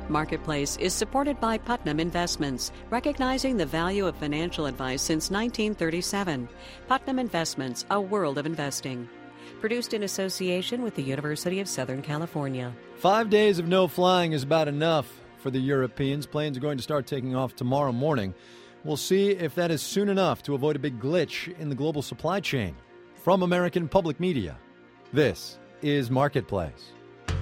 Marketplace is supported by Putnam Investments, recognizing the value of financial advice since 1937. Putnam Investments, a world of investing. Produced in association with the University of Southern California. 5 days of no flying is about enough for the Europeans. Planes are going to start taking off tomorrow morning. We'll see if that is soon enough to avoid a big glitch in the global supply chain. From American Public Media, this is Marketplace.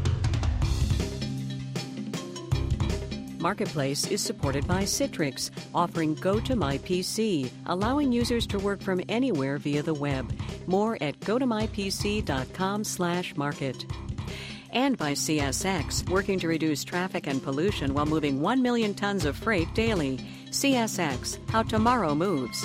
Marketplace is supported by Citrix, offering Go-To-My-PC, allowing users to work from anywhere via the web. More at gotomypc.com/market. And by CSX, working to reduce traffic and pollution while moving 1 million tons of freight daily. CSX, how tomorrow moves.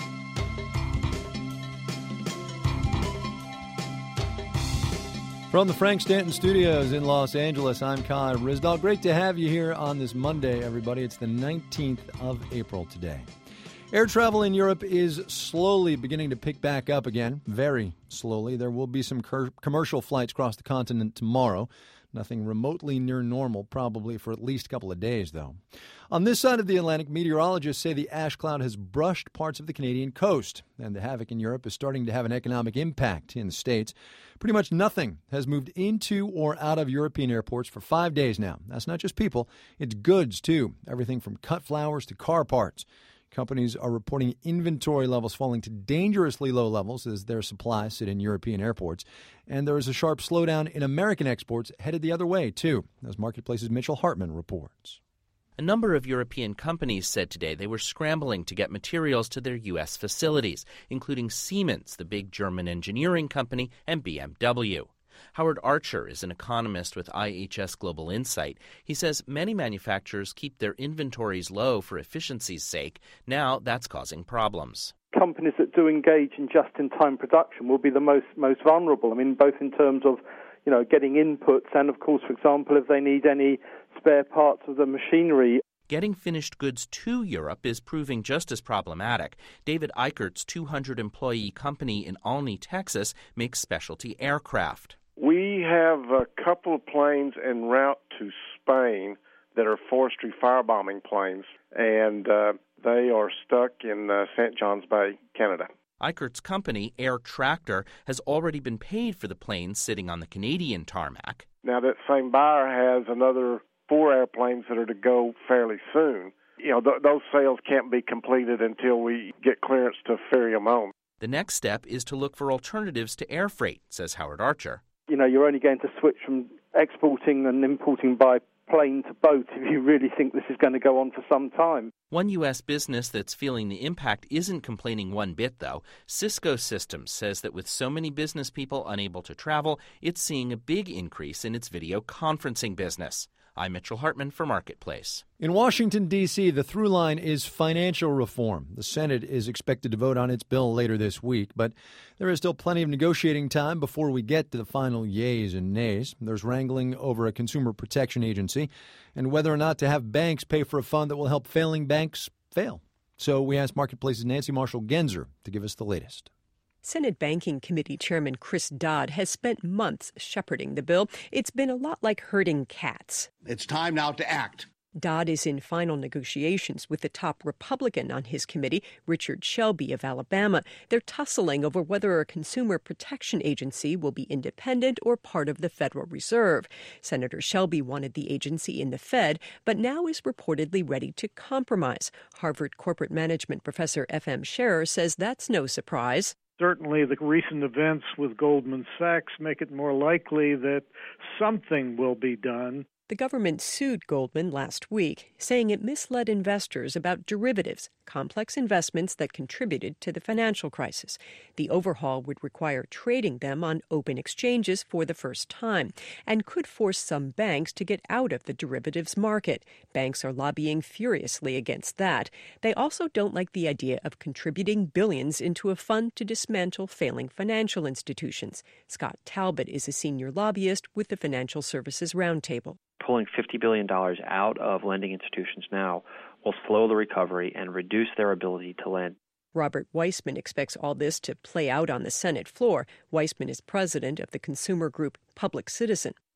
From the Frank Stanton Studios in Los Angeles, I'm Kai Ryssdal. Great to have you here on this Monday, everybody. It's the 19th of April today. Air travel in Europe is slowly beginning to pick back up again, very slowly. There will be some commercial flights across the continent tomorrow. Nothing remotely near normal, probably for at least a couple of days, though. On this side of the Atlantic, meteorologists say the ash cloud has brushed parts of the Canadian coast, and the havoc in Europe is starting to have an economic impact in the States. Pretty much nothing has moved into or out of European airports for 5 days now. That's not just people, it's goods, too. Everything from cut flowers to car parts. Companies are reporting inventory levels falling to dangerously low levels as their supplies sit in European airports. And there is a sharp slowdown in American exports headed the other way, too, as Marketplace's Mitchell Hartman reports. A number of European companies said today they were scrambling to get materials to their U.S. facilities, including Siemens, the big German engineering company, and BMW. Howard Archer is an economist with IHS Global Insight. He says many manufacturers keep their inventories low for efficiency's sake. Now that's causing problems. Companies that do engage in just-in-time production will be the most vulnerable. I mean, both in terms of, getting inputs and, of course, for example, if they need any spare parts of the machinery. Getting finished goods to Europe is proving just as problematic. David Eichert's 200-employee company in Olney, Texas, makes specialty aircraft. We have a couple of planes en route to Spain that are forestry firebombing planes, and they are stuck in St. John's Bay, Canada. Eichert's company, Air Tractor, has already been paid for the planes sitting on the Canadian tarmac. Now, that same buyer has another 4 airplanes that are to go fairly soon. Those sales can't be completed until we get clearance to ferry them home. The next step is to look for alternatives to air freight, says Howard Archer. You're only going to switch from exporting and importing by plane to boat if you really think this is going to go on for some time. One U.S. business that's feeling the impact isn't complaining one bit, though. Cisco Systems says that with so many business people unable to travel, it's seeing a big increase in its video conferencing business. I'm Mitchell Hartman for Marketplace. In Washington, D.C., the through line is financial reform. The Senate is expected to vote on its bill later this week, but there is still plenty of negotiating time before we get to the final yays and nays. There's wrangling over a consumer protection agency and whether or not to have banks pay for a fund that will help failing banks fail. So we asked Marketplace's Nancy Marshall-Genzer to give us the latest. Senate Banking Committee Chairman Chris Dodd has spent months shepherding the bill. It's been a lot like herding cats. It's time now to act. Dodd is in final negotiations with the top Republican on his committee, Richard Shelby of Alabama. They're tussling over whether a consumer protection agency will be independent or part of the Federal Reserve. Senator Shelby wanted the agency in the Fed, but now is reportedly ready to compromise. Harvard corporate management professor F.M. Scherer says that's no surprise. Certainly, the recent events with Goldman Sachs make it more likely that something will be done. The government sued Goldman last week, saying it misled investors about derivatives, complex investments that contributed to the financial crisis. The overhaul would require trading them on open exchanges for the first time and could force some banks to get out of the derivatives market. Banks are lobbying furiously against that. They also don't like the idea of contributing billions into a fund to dismantle failing financial institutions. Scott Talbot is a senior lobbyist with the Financial Services Roundtable. Pulling $50 billion out of lending institutions now will slow the recovery and reduce their ability to lend. Robert Weissman expects all this to play out on the Senate floor. Weissman is president of the consumer group Public Citizen.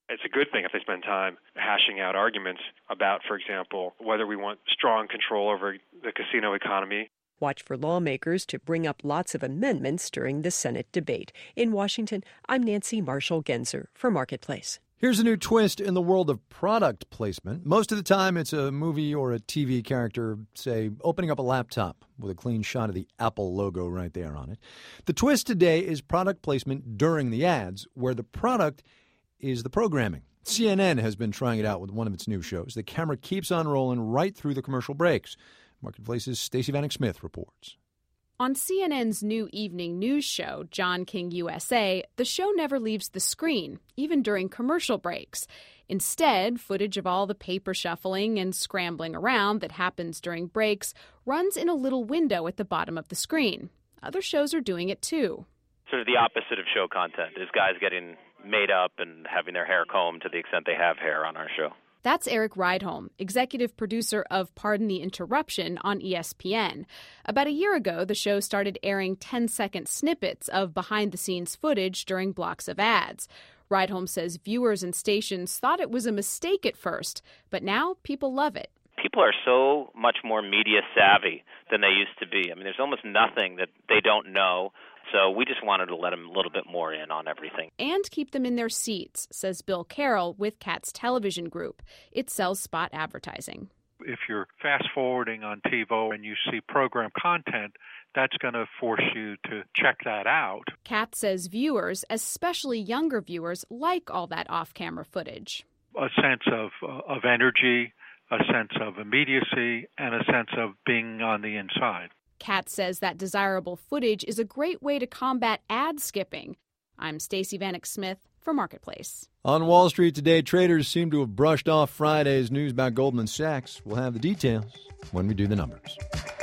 It's a good thing if they spend time hashing out arguments about, for example, whether we want strong control over the casino economy. Watch for lawmakers to bring up lots of amendments during the Senate debate. In Washington, I'm Nancy Marshall-Genzer for Marketplace. Here's a new twist in the world of product placement. Most of the time, it's a movie or a TV character, say, opening up a laptop with a clean shot of the Apple logo right there on it. The twist today is product placement during the ads, where the product is the programming. CNN has been trying it out with one of its new shows. The camera keeps on rolling right through the commercial breaks. Marketplace's Stacey Vanek Smith reports. On CNN's new evening news show, John King USA, the show never leaves the screen, even during commercial breaks. Instead, footage of all the paper shuffling and scrambling around that happens during breaks runs in a little window at the bottom of the screen. Other shows are doing it too. Sort of the opposite of show content is guys getting made up and having their hair combed to the extent they have hair on our show. That's Eric Rydholm, executive producer of Pardon the Interruption on ESPN. About a year ago, the show started airing 10-second snippets of behind-the-scenes footage during blocks of ads. Rydholm says viewers and stations thought it was a mistake at first, but now people love it. People are so much more media savvy than they used to be. I mean, there's almost nothing that they don't know. So we just wanted to let them a little bit more in on everything. And keep them in their seats, says Bill Carroll with Katz Television Group. It sells spot advertising. If you're fast-forwarding on TiVo and you see program content, that's going to force you to check that out. Katz says viewers, especially younger viewers, like all that off-camera footage. A sense of energy, a sense of immediacy, and a sense of being on the inside. Katz says that desirable footage is a great way to combat ad skipping. I'm Stacey Vanek Smith for Marketplace. On Wall Street today, traders seem to have brushed off Friday's news about Goldman Sachs. We'll have the details when we do the numbers.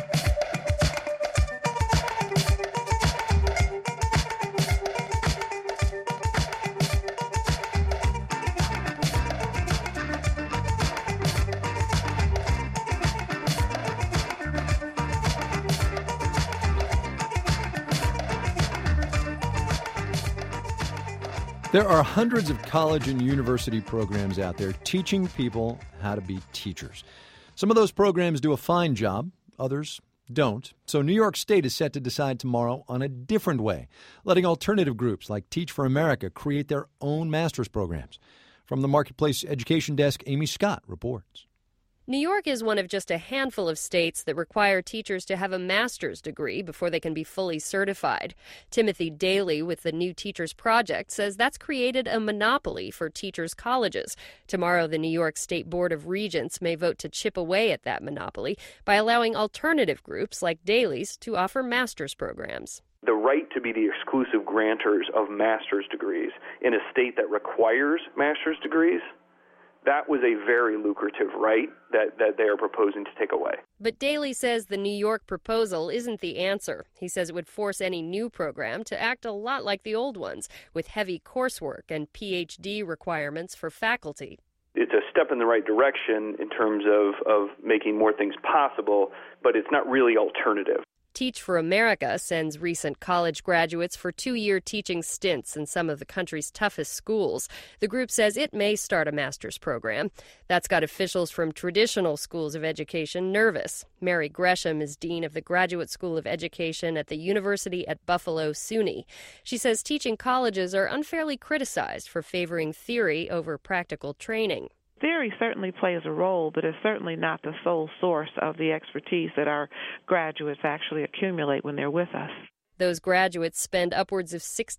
There are hundreds of college and university programs out there teaching people how to be teachers. Some of those programs do a fine job, others don't. So New York State is set to decide tomorrow on a different way, letting alternative groups like Teach for America create their own master's programs. From the Marketplace Education Desk, Amy Scott reports. New York is one of just a handful of states that require teachers to have a master's degree before they can be fully certified. Timothy Daly with the New Teachers Project says that's created a monopoly for teachers' colleges. Tomorrow, the New York State Board of Regents may vote to chip away at that monopoly by allowing alternative groups like Daly's to offer master's programs. The right to be the exclusive grantors of master's degrees in a state that requires master's degrees, that was a very lucrative right that they are proposing to take away. But Daly says the New York proposal isn't the answer. He says it would force any new program to act a lot like the old ones, with heavy coursework and PhD requirements for faculty. It's a step in the right direction in terms of making more things possible, but it's not really alternative. Teach for America sends recent college graduates for 2-year teaching stints in some of the country's toughest schools. The group says it may start a master's program. That's got officials from traditional schools of education nervous. Mary Gresham is dean of the Graduate School of Education at the University at Buffalo SUNY. She says teaching colleges are unfairly criticized for favoring theory over practical training. Theory certainly plays a role, but it's certainly not the sole source of the expertise that our graduates actually accumulate when they're with us. Those graduates spend upwards of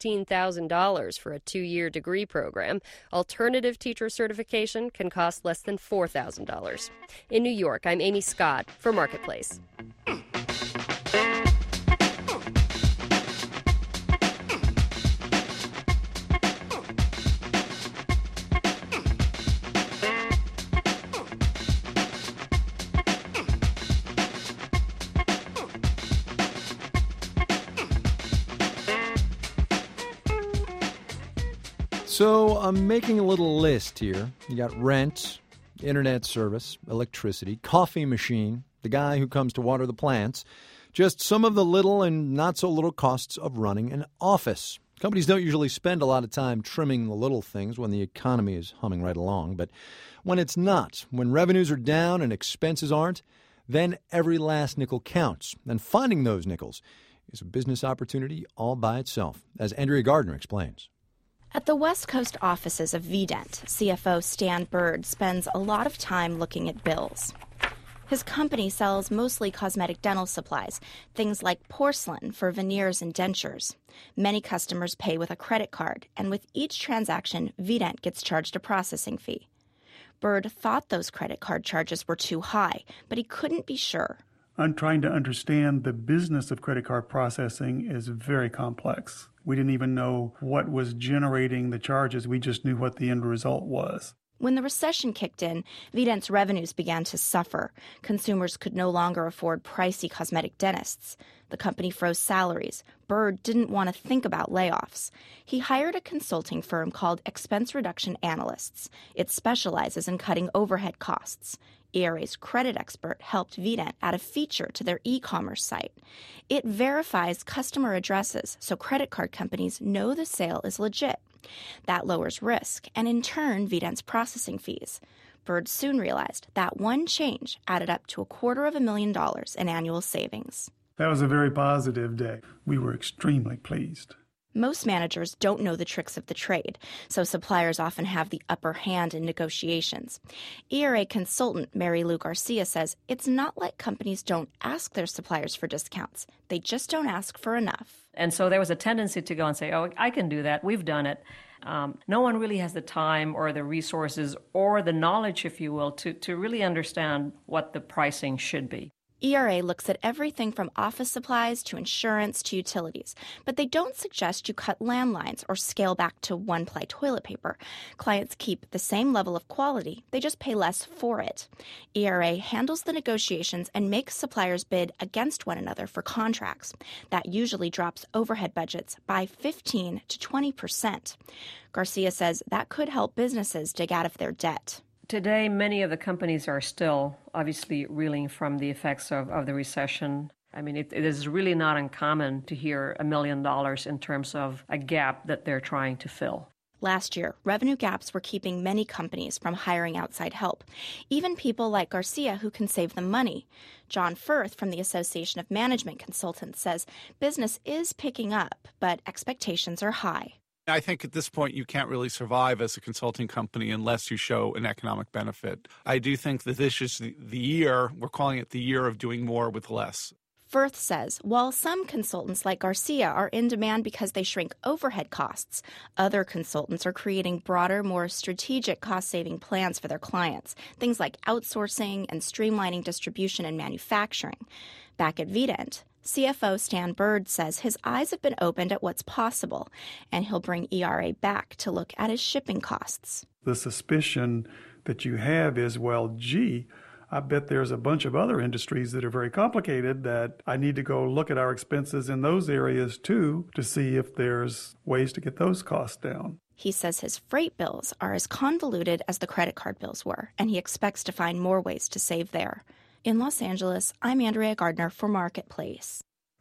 $16,000 for a 2-year degree program. Alternative teacher certification can cost less than $4,000. In New York, I'm Amy Scott for Marketplace. So I'm making a little list here. You got rent, internet service, electricity, coffee machine, the guy who comes to water the plants, just some of the little and not so little costs of running an office. Companies don't usually spend a lot of time trimming the little things when the economy is humming right along. But when it's not, when revenues are down and expenses aren't, then every last nickel counts. And finding those nickels is a business opportunity all by itself, as Andrea Gardner explains. At the West Coast offices of Vident, CFO Stan Bird spends a lot of time looking at bills. His company sells mostly cosmetic dental supplies, things like porcelain for veneers and dentures. Many customers pay with a credit card, and with each transaction, Vident gets charged a processing fee. Bird thought those credit card charges were too high, but he couldn't be sure. I'm trying to understand the business of credit card processing is very complex. We didn't even know what was generating the charges. We just knew what the end result was. When the recession kicked in, Vident's revenues began to suffer. Consumers could no longer afford pricey cosmetic dentists. The company froze salaries. Bird didn't want to think about layoffs. He hired a consulting firm called Expense Reduction Analysts. It specializes in cutting overhead costs. ERA's credit expert helped Vident add a feature to their e-commerce site. It verifies customer addresses so credit card companies know the sale is legit. That lowers risk and, in turn, Vident's processing fees. Bird soon realized that one change added up to $250,000 in annual savings. That was a very positive day. We were extremely pleased. Most managers don't know the tricks of the trade, so suppliers often have the upper hand in negotiations. ERA consultant Mary Lou Garcia says it's not like companies don't ask their suppliers for discounts. They just don't ask for enough. And so there was a tendency to go and say, oh, I can do that. We've done it. No one really has the time or the resources or the knowledge, if you will, to really understand what the pricing should be. ERA looks at everything from office supplies to insurance to utilities, but they don't suggest you cut landlines or scale back to one-ply toilet paper. Clients keep the same level of quality, they just pay less for it. ERA handles the negotiations and makes suppliers bid against one another for contracts. That usually drops overhead budgets by 15 to 20%. Garcia says that could help businesses dig out of their debt. Today, many of the companies are still obviously reeling from the effects of the recession. I mean, it is really not uncommon to hear $1 million in terms of a gap that they're trying to fill. Last year, revenue gaps were keeping many companies from hiring outside help, even people like Garcia who can save them money. John Firth from the Association of Management Consultants says business is picking up, but expectations are high. I think at this point you can't really survive as a consulting company unless you show an economic benefit. I do think that this is the year, we're calling it the year of doing more with less. Firth says while some consultants like Garcia are in demand because they shrink overhead costs, other consultants are creating broader, more strategic cost-saving plans for their clients, things like outsourcing and streamlining distribution and manufacturing. Back at Vident, CFO Stan Bird says his eyes have been opened at what's possible, and he'll bring ERA back to look at his shipping costs. The suspicion that you have is, well, gee, I bet there's a bunch of other industries that are very complicated that I need to go look at our expenses in those areas too to see if there's ways to get those costs down. He says his freight bills are as convoluted as the credit card bills were, and he expects to find more ways to save there. In Los Angeles, I'm Andrea Gardner for Marketplace.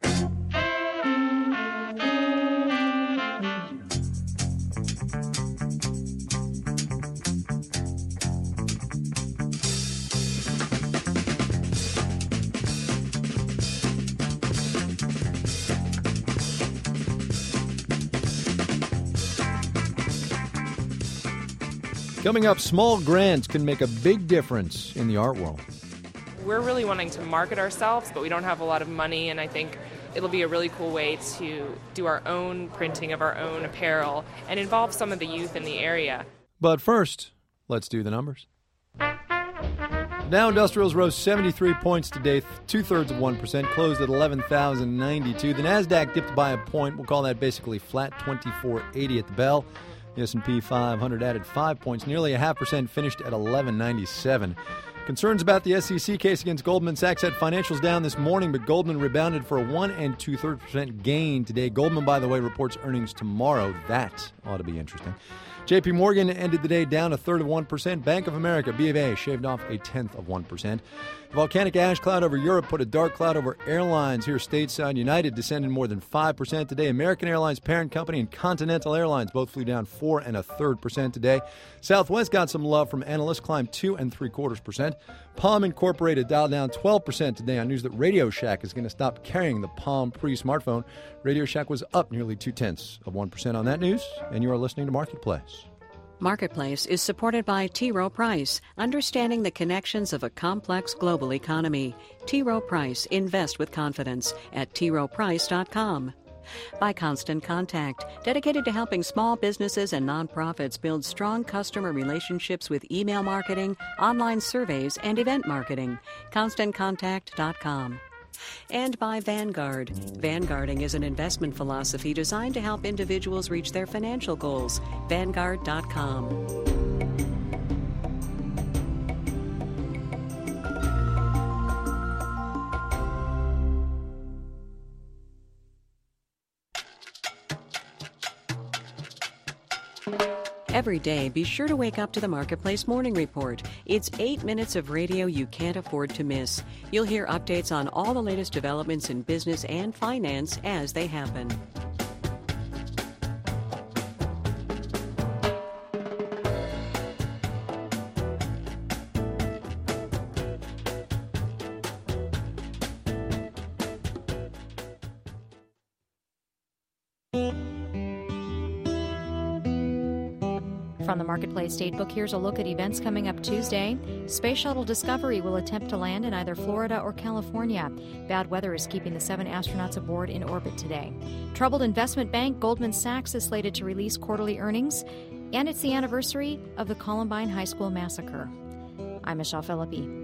Coming up, small grants can make a big difference in the art world. We're really wanting to market ourselves, but we don't have a lot of money, and I think it'll be a really cool way to do our own printing of our own apparel and involve some of the youth in the area. But first, let's do the numbers. Dow Industrials rose 73 points today, 0.2%, closed at 11,092. The NASDAQ dipped by a point. We'll call that basically flat, 2480 at the bell. The S&P 500 added 5 points, nearly 0.5%, finished at 1197. Concerns about the SEC case against Goldman Sachs had financials down this morning, but Goldman rebounded for a 1 2/3% gain today. Goldman, by the way, reports earnings tomorrow. That ought to be interesting. JP Morgan ended the day down 0.33%. Bank of America, B of A, shaved off 0.1%. The volcanic ash cloud over Europe put a dark cloud over airlines here stateside. United descended more than 5% today. American Airlines parent company and Continental Airlines both flew down 4.33% today. Southwest got some love from analysts, climbed 2.75%. Palm Incorporated dialed down 12% today on news that Radio Shack is going to stop carrying the Palm Pre-smartphone. Radio Shack was up nearly 0.2% on that news, and you are listening to Marketplace. Marketplace is supported by T. Rowe Price, understanding the connections of a complex global economy. T. Rowe Price, invest with confidence at troweprice.com. By Constant Contact, dedicated to helping small businesses and nonprofits build strong customer relationships with email marketing, online surveys, and event marketing. ConstantContact.com. And by Vanguard. Vanguarding is an investment philosophy designed to help individuals reach their financial goals. Vanguard.com. Every day, be sure to wake up to the Marketplace Morning Report. It's 8 minutes of radio you can't afford to miss. You'll hear updates on all the latest developments in business and finance as they happen. From the Marketplace Datebook, here's a look at events coming up Tuesday. Space Shuttle Discovery will attempt to land in either Florida or California. Bad weather is keeping the 7 astronauts aboard in orbit today. Troubled investment bank Goldman Sachs is slated to release quarterly earnings, and it's the anniversary of the Columbine High School massacre. I'm Michelle Philippi.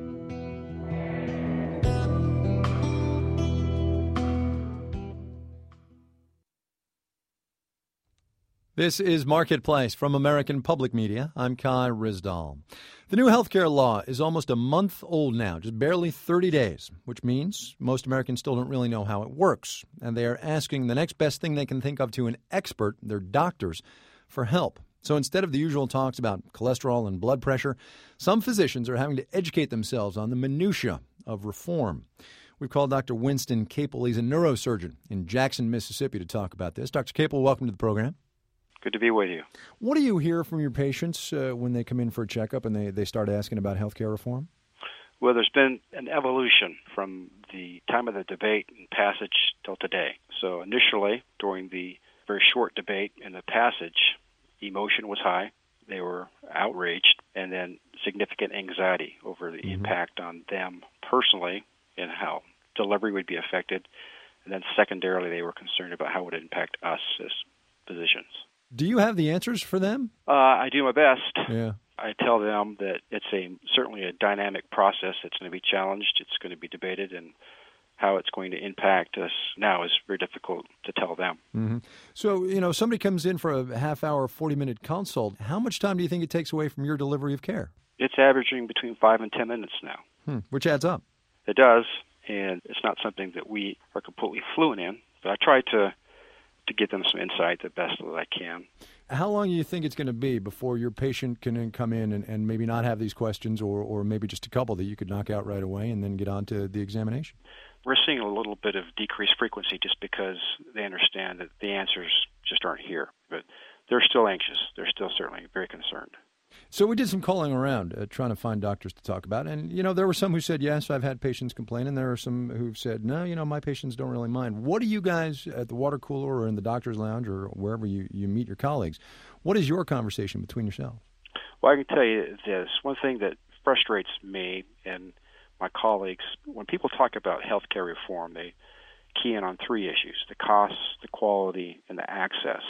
This is Marketplace from American Public Media. I'm Kai Ryssdal. The new healthcare law is almost a month old now, just barely 30 days, which means most Americans still don't really know how it works. And they are asking the next best thing they can think of to an expert, their doctors, for help. So instead of the usual talks about cholesterol and blood pressure, some physicians are having to educate themselves on the minutia of reform. We've called Dr. Winston Capel. He's a neurosurgeon in Jackson, Mississippi, to talk about this. Dr. Capel, welcome to the program. Good to be with you. What do you hear from your patients when they come in for a checkup and they start asking about health care reform? Well, there's been an evolution from the time of the debate and passage till today. So initially, during the very short debate and the passage, emotion was high. They were outraged, and then significant anxiety over the impact on them personally and how delivery would be affected. And then secondarily, they were concerned about how it would impact us as physicians. Do you have the answers for them? I do my best. Yeah. I tell them that it's certainly a dynamic process. It's going to be challenged. It's going to be debated, and how it's going to impact us now is very difficult to tell them. Mm-hmm. So, somebody comes in for a half-hour, 40-minute consult. How much time do you think it takes away from your delivery of care? It's averaging between 5 and 10 minutes now. Which adds up. It does, and it's not something that we are completely fluent in, but I try to give them some insight the best that I can. How long do you think it's going to be before your patient can then come in and maybe not have these questions or maybe just a couple that you could knock out right away and then get on to the examination? We're seeing a little bit of decreased frequency just because they understand that the answers just aren't here. But they're still anxious. They're still certainly very concerned. So we did some calling around trying to find doctors to talk about. And, there were some who said, yes, I've had patients complain. And there are some who've said, no, my patients don't really mind. What do you guys at the water cooler or in the doctor's lounge or wherever you meet your colleagues, what is your conversation between yourselves? Well, I can tell you this. One thing that frustrates me and my colleagues, when people talk about health care reform, they key in on 3 issues: the costs, the quality, and the access.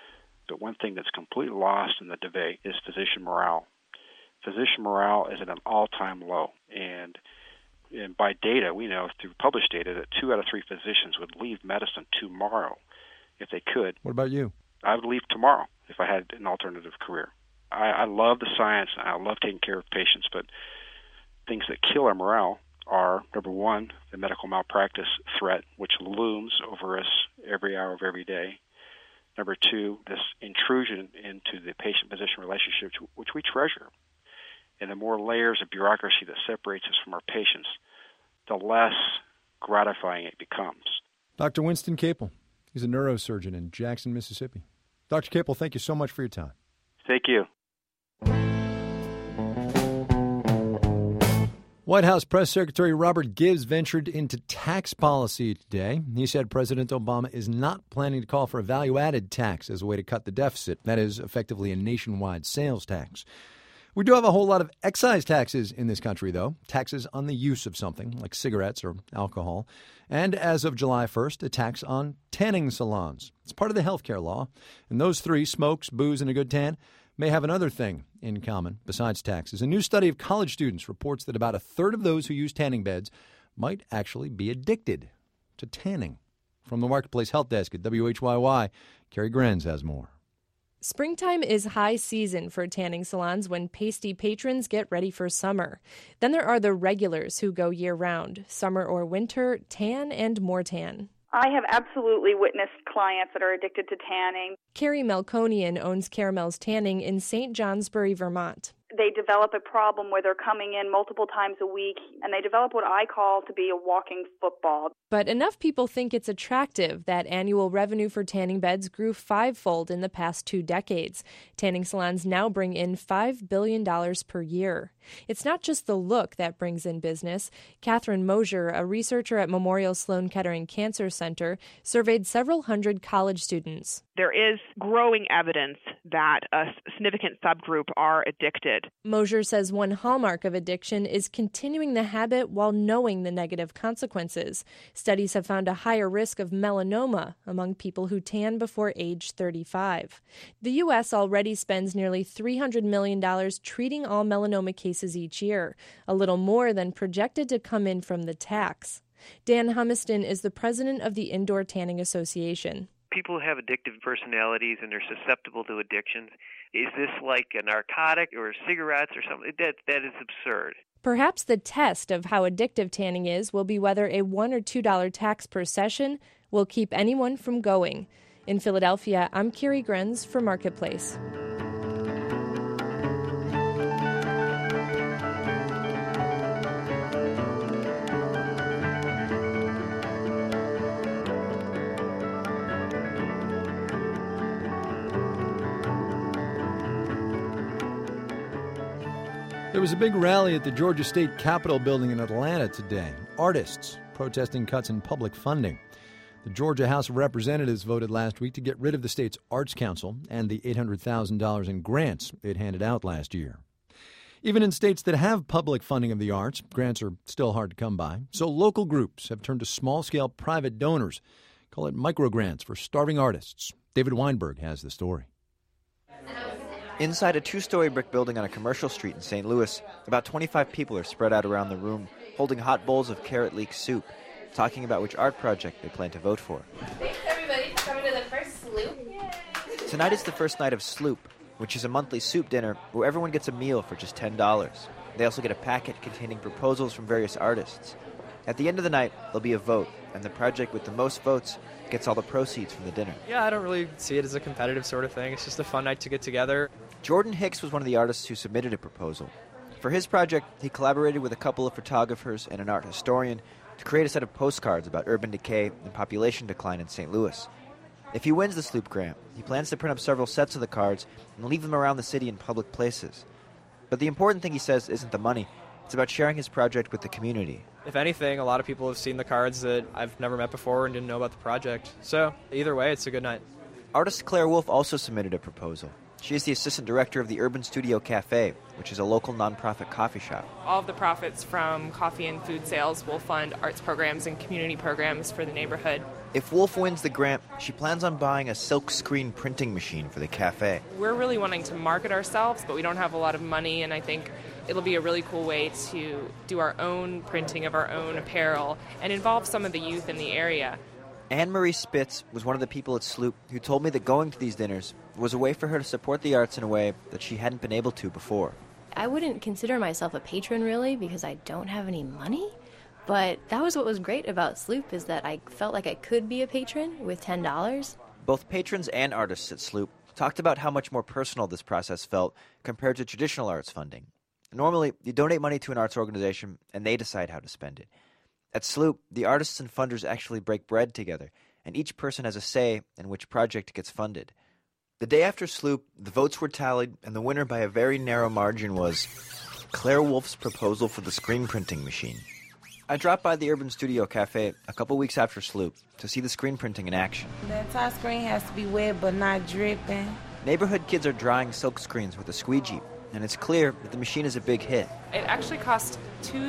But one thing that's completely lost in the debate is physician morale. Physician morale is at an all-time low. And by data, we know through published data that 2 out of 3 physicians would leave medicine tomorrow if they could. What about you? I would leave tomorrow if I had an alternative career. I love the science, and I love taking care of patients, but things that kill our morale are, number one, the medical malpractice threat, which looms over us every hour of every day. Number two, this intrusion into the patient-physician relationship, which we treasure. And the more layers of bureaucracy that separates us from our patients, the less gratifying it becomes. Dr. Winston Capel, he's a neurosurgeon in Jackson, Mississippi. Dr. Capel, thank you so much for your time. Thank you. White House Press Secretary Robert Gibbs ventured into tax policy today. He said President Obama is not planning to call for a value-added tax as a way to cut the deficit. That is effectively a nationwide sales tax. We do have a whole lot of excise taxes in this country, though. Taxes on the use of something like cigarettes or alcohol. And as of July 1st, a tax on tanning salons. It's part of the health care law. And those three, smokes, booze, and a good tan, may have another thing in common besides taxes. A new study of college students reports that about a third of those who use tanning beds might actually be addicted to tanning. From the Marketplace Health Desk at WHYY, Carrie Grenz has more. Springtime is high season for tanning salons when pasty patrons get ready for summer. Then there are the regulars who go year-round, summer or winter, tan and more tan. I have absolutely witnessed clients that are addicted to tanning. Carrie Melkonian owns Caramel's Tanning in St. Johnsbury, Vermont. They develop a problem where they're coming in multiple times a week, and they develop what I call to be a walking football. But enough people think it's attractive that annual revenue for tanning beds grew fivefold in the past 2 decades. Tanning salons now bring in $5 billion per year. It's not just the look that brings in business. Catherine Mosier, a researcher at Memorial Sloan Kettering Cancer Center, surveyed several hundred college students. There is growing evidence that a significant subgroup are addicted. Mosier says one hallmark of addiction is continuing the habit while knowing the negative consequences. Studies have found a higher risk of melanoma among people who tan before age 35. The U.S. already spends nearly $300 million treating all melanoma cases each year, a little more than projected to come in from the tax. Dan Humiston is the president of the Indoor Tanning Association. People have addictive personalities and they're susceptible to addictions. Is this like a narcotic or cigarettes or something? That is absurd. Perhaps the test of how addictive tanning is will be whether a $1 or $2 tax per session will keep anyone from going. In Philadelphia, I'm Carrie Grenz for Marketplace. There was a big rally at the Georgia State Capitol building in Atlanta today. Artists protesting cuts in public funding. The Georgia House of Representatives voted last week to get rid of the state's Arts Council and the $800,000 in grants it handed out last year. Even in states that have public funding of the arts, grants are still hard to come by. So local groups have turned to small-scale private donors. Call it microgrants for starving artists. David Weinberg has the story. Inside a 2-story brick building on a commercial street in St. Louis, about 25 people are spread out around the room, holding hot bowls of carrot leek soup, talking about which art project they plan to vote for. Thanks, everybody, for coming to the first Sloop. Yay. Tonight is the first night of Sloop, which is a monthly soup dinner where everyone gets a meal for just $10. They also get a packet containing proposals from various artists. At the end of the night, there'll be a vote, and the project with the most votes gets all the proceeds from the dinner. Yeah, I don't really see it as a competitive sort of thing. It's just a fun night to get together. Jordan Hicks was one of the artists who submitted a proposal. For his project, he collaborated with a couple of photographers and an art historian to create a set of postcards about urban decay and population decline in St. Louis. If he wins the Sloop grant, he plans to print up several sets of the cards and leave them around the city in public places. But the important thing, he says, isn't the money. It's about sharing his project with the community. If anything, a lot of people have seen the cards that I've never met before and didn't know about the project. So, either way, it's a good night. Artist Claire Wolf also submitted a proposal. She is the assistant director of the Urban Studio Cafe, which is a local nonprofit coffee shop. All of the profits from coffee and food sales will fund arts programs and community programs for the neighborhood. If Wolf wins the grant, she plans on buying a silk screen printing machine for the cafe. We're really wanting to market ourselves, but we don't have a lot of money, and I think it'll be a really cool way to do our own printing of our own apparel and involve some of the youth in the area. Anne-Marie Spitz was one of the people at Sloop who told me that going to these dinners was a way for her to support the arts in a way that she hadn't been able to before. I wouldn't consider myself a patron, really, because I don't have any money. But that was what was great about Sloop, is that I felt like I could be a patron with $10. Both patrons and artists at Sloop talked about how much more personal this process felt compared to traditional arts funding. Normally, you donate money to an arts organization and they decide how to spend it. At Sloop, the artists and funders actually break bread together, and each person has a say in which project gets funded. The day after Sloop, the votes were tallied, and the winner by a very narrow margin was Claire Wolf's proposal for the screen printing machine. I dropped by the Urban Studio Cafe a couple weeks after Sloop to see the screen printing in action. The entire screen has to be wet but not dripping. Neighborhood kids are drawing silk screens with a squeegee, and it's clear that the machine is a big hit. It actually cost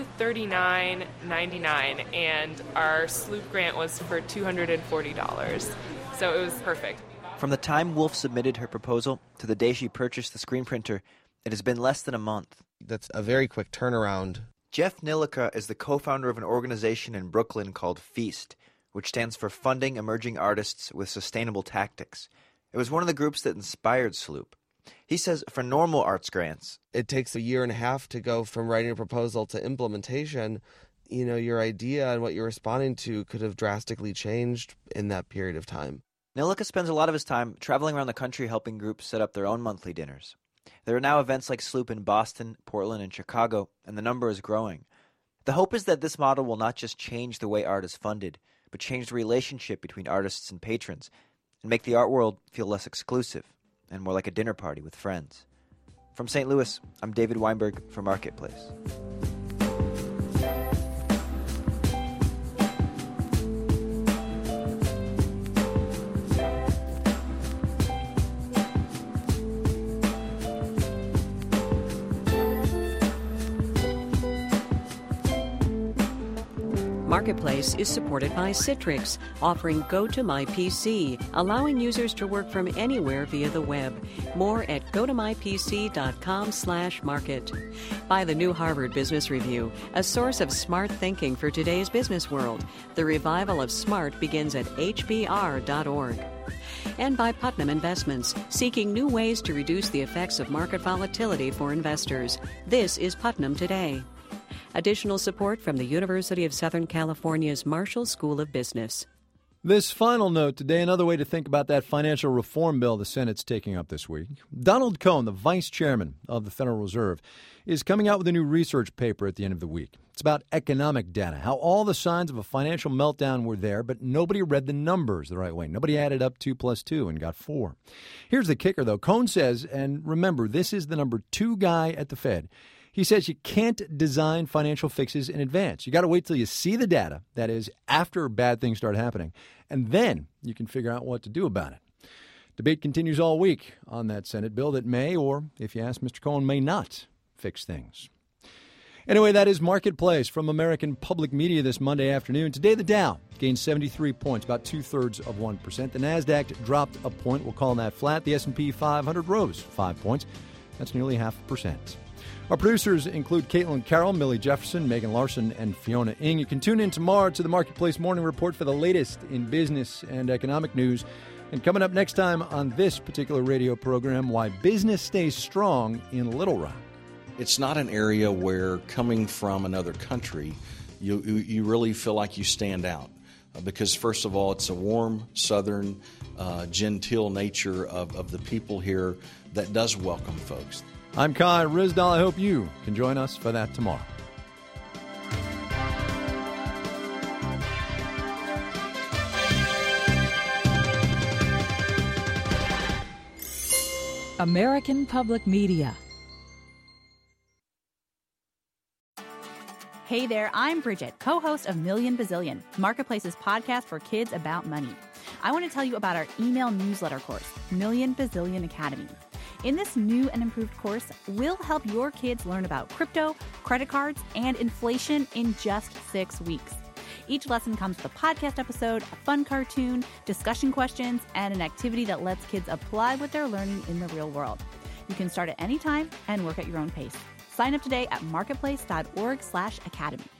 $239.99, and our Sloop grant was for $240, so it was perfect. From the time Wolf submitted her proposal to the day she purchased the screen printer, it has been less than a month. That's a very quick turnaround. Jeff Nilica is the co-founder of an organization in Brooklyn called FEAST, which stands for Funding Emerging Artists with Sustainable Tactics. It was one of the groups that inspired Sloop. He says for normal arts grants, it takes a year and a half to go from writing a proposal to implementation. You know, your idea and what you're responding to could have drastically changed in that period of time. Nilica spends a lot of his time traveling around the country helping groups set up their own monthly dinners. There are now events like Sloop in Boston, Portland, and Chicago, and the number is growing. The hope is that this model will not just change the way art is funded, but change the relationship between artists and patrons, and make the art world feel less exclusive and more like a dinner party with friends. From St. Louis, I'm David Weinberg for Marketplace. Marketplace is supported by Citrix, offering GoToMyPC, allowing users to work from anywhere via the web. More at gotomypc.com/market. By the New Harvard Business Review, a source of smart thinking for today's business world. The revival of smart begins at hbr.org. And by Putnam Investments, seeking new ways to reduce the effects of market volatility for investors. This is Putnam Today. Additional support from the University of Southern California's Marshall School of Business. This final note today, another way to think about that financial reform bill the Senate's taking up this week. Donald Cohn, the vice chairman of the Federal Reserve, is coming out with a new research paper at the end of the week. It's about economic data, how all the signs of a financial meltdown were there, but nobody read the numbers the right way. Nobody added up 2 + 2 and got 4. Here's the kicker, though. Cohn says, and remember, this is the number 2 guy at the Fed, he says you can't design financial fixes in advance. You got to wait till you see the data, that is, after bad things start happening, and then you can figure out what to do about it. Debate continues all week on that Senate bill that may, or if you ask Mr. Cohn, may not fix things. Anyway, that is Marketplace from American Public Media this Monday afternoon. Today, the Dow gained 73 points, about 0.2%. The NASDAQ dropped a point. We'll call that flat. The S&P 500 rose 5 points. That's nearly 0.5%. Our producers include Caitlin Carroll, Millie Jefferson, Megan Larson, and Fiona Ng. You can tune in tomorrow to the Marketplace Morning Report for the latest in business and economic news. And coming up next time on this particular radio program, why business stays strong in Little Rock. It's not an area where coming from another country, you really feel like you stand out. Because, first of all, it's a warm, southern, genteel nature of the people here that does welcome folks. I'm Kai Ryssdal. I hope you can join us for that tomorrow. American Public Media. Hey there, I'm Bridget, co-host of Million Bazillion, Marketplace's podcast for kids about money. I want to tell you about our email newsletter course, Million Bazillion Academy. In this new and improved course, we'll help your kids learn about crypto, credit cards, and inflation in just 6 weeks. Each lesson comes with a podcast episode, a fun cartoon, discussion questions, and an activity that lets kids apply what they're learning in the real world. You can start at any time and work at your own pace. Sign up today at marketplace.org/academy.